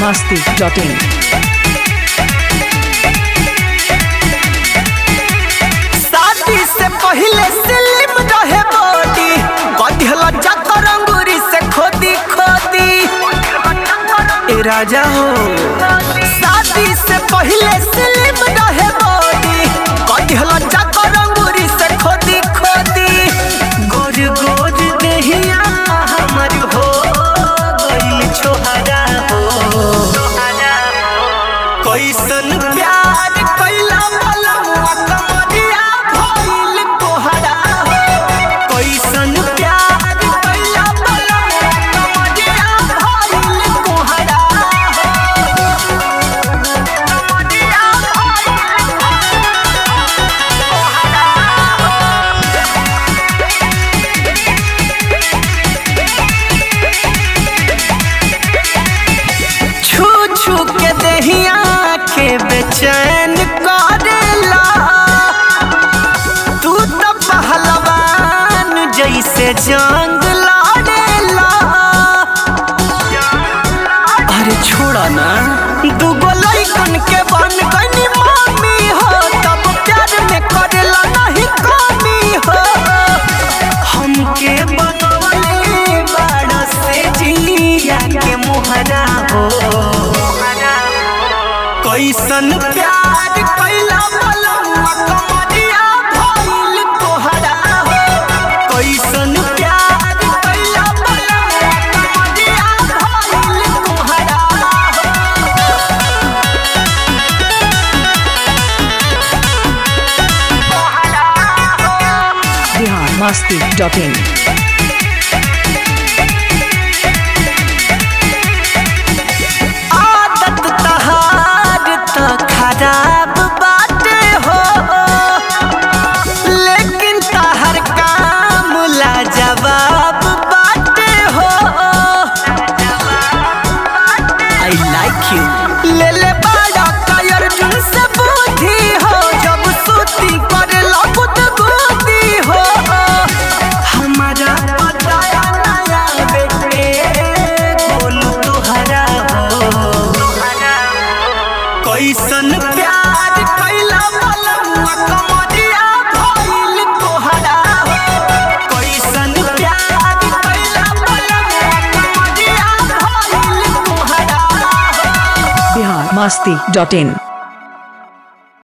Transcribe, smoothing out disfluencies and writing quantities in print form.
biharmasti.in। शादी से पहले स्लिम रहे बॉडी, बढ़ल जाकर अंगूरी से खोदी खोदी। ए राजा हो, शादी से पहले स्लिम रहे बॉडी, बढ़ल जाकर अंगूरी से खोदी खोदी। गोर गोर देहिया हमर हो गइल छोहरा हो। कैसन प्यार कैला बलमुआ कमरिया भइल तोहरा हो। कैसन प्यार कैला बलमुआ कमरिया भइल तोहरा हो। कमरिया भइल छू छू के देहिया के बेचैन करेला। तू तो पहलवान जैसे जंग लड़ेला। अरे छोड़ा ना, दूगो लइकन के बन गनी मामी हो, तब प्यार में करेला नहीं कमी हो। हमके बनवले बाड़ा से जिया के मोहरा हो। कैसन प्यार कैला बलमुआ कमरिया भइल तोहरा हो। कैसन प्यार कैला बलमुआ कमरिया भइल तोहरा biharmasti.in। आदत तहार तो खराब बाटे हो, लेकिन तहर काम लाजवाब बाटे हो। I like you। ले ले बाड़ा कायर जुन से बुद्धि हो, जब सूती करे लगुत गुदी हो। हमारा बताया नया बेटे बोलू तुहरा हो। कैसन प्यार कैला बलमुआ कमरिया भइल तोहरा हो। कैसन प्यार कैला बलमुआ कमरिया भइल तोहरा हो। biharmasti.in।